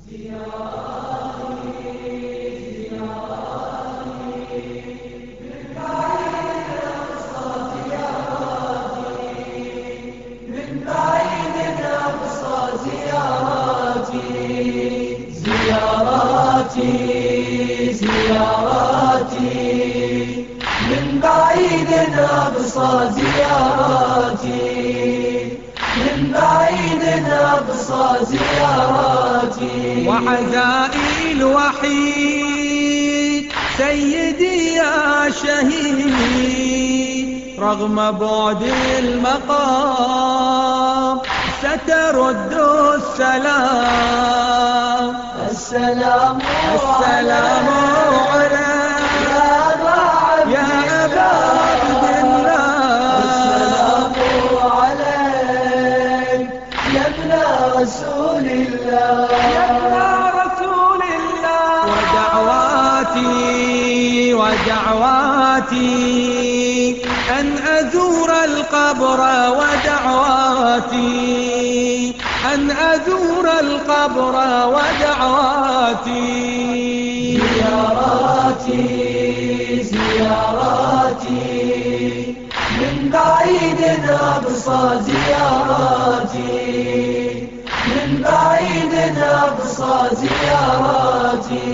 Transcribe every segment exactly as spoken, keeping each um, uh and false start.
زياراتي زياراتي من بعيد أبصى زياراتي من بعيد أبصى زياراتي وعزائي الوحيد سيدي يا شهيد رغم بعد المقام سترد السلام السلام السلام عليك يا أبا عبد الله السلام عليك يا ابن رسول الله يا ابن رسول الله ودعواتي ودعواتي أن أزور القبر ودعواتي أن أزور القبر ودعواتي زياراتي زياراتي من بعيد أبصى زياراتي من بعيد أبصى زياراتي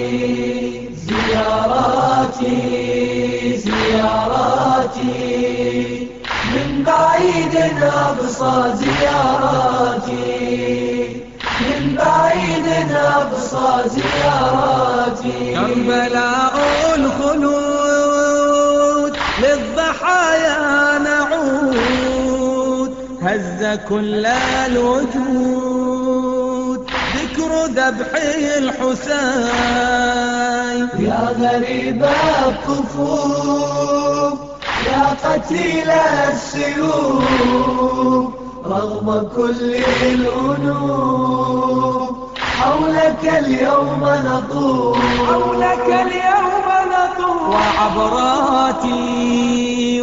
زياراتي زياراتي من بعيد أبصى زياراتي من بعيد أبصى زياراتي كربلاء الخلود للضحايا نعود هز كل الوجود ذكر ذبح الحسين يا غريب الطفوف يا قتيل السيوف رغم كل الأنوف حولك اليوم نطوف حولك اليوم نطوف وعبراتي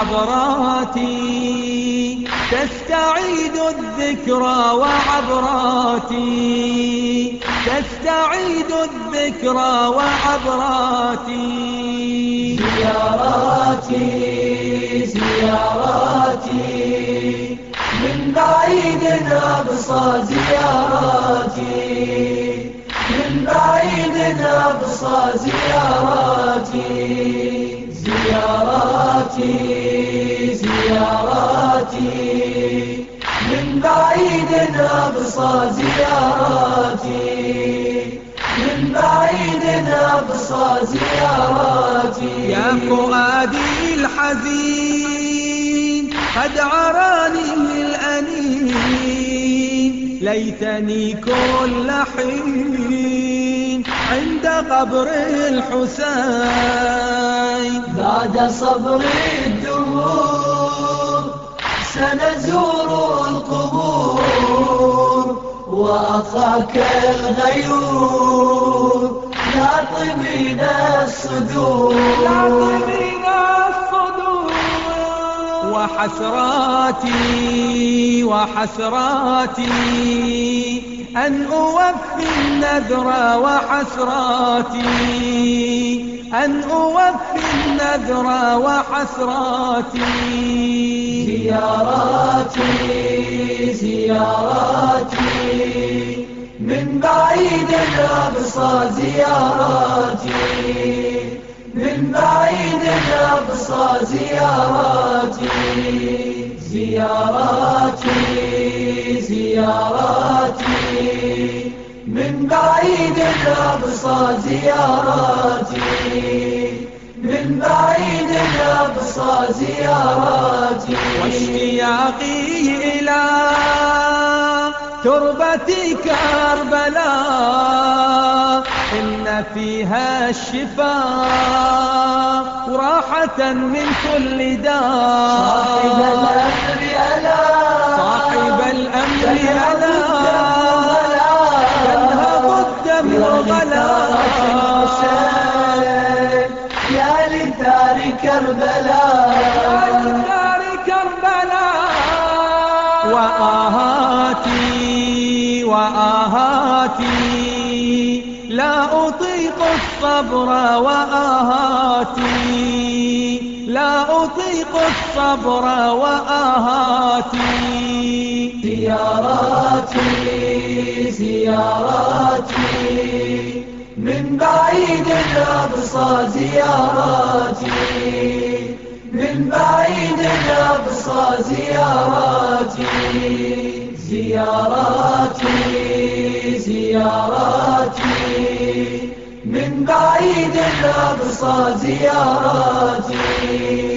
وعبراتي تستعيد الذكرى وعبراتي تستعيد الذكرى وعبراتي زياراتي زياراتي من بعيد أبصى زياراتي من بعيد أبصى زياراتي زياراتي زياراتي من بعيد أبصى زياراتي من بعيد أبصى زياراتي يا فؤادي الحزين قد عراني الأنين ليتني كل حين عند قبر الحسين بعد صبر الدهور سنزور القبور وأخاك الغيور لاطمين الصدور لاطمين الصدور وحسراتي وحسراتي أن أوفي النذر وحسراتي أن أوفي النذر وحسراتي زياراتي زياراتي من بعيد أبصى زياراتي من بعيد أبصى زياراتي زياراتي زياراتي من بعيد أبصى زياراتي من بعيد أبصى زياراتي واشتياقي إلى تربة كربلاء إن فيها الشفاء وراحة من كل داء صاحب الأمر ألا صاحب الأمر ألا ينهض الدم غلا يا لثار كربلاء يا لثار كربلاء وآهاتي وآهاتي آهاتي لا أطيق الصبر وآهاتي لا أطيق الصبر وآهاتي زياراتي زياراتي من بعيد الأقصى زياراتي من بعيد الأقصى زياراتي زياراتي زياراتي من بعيد الأقصى زياراتي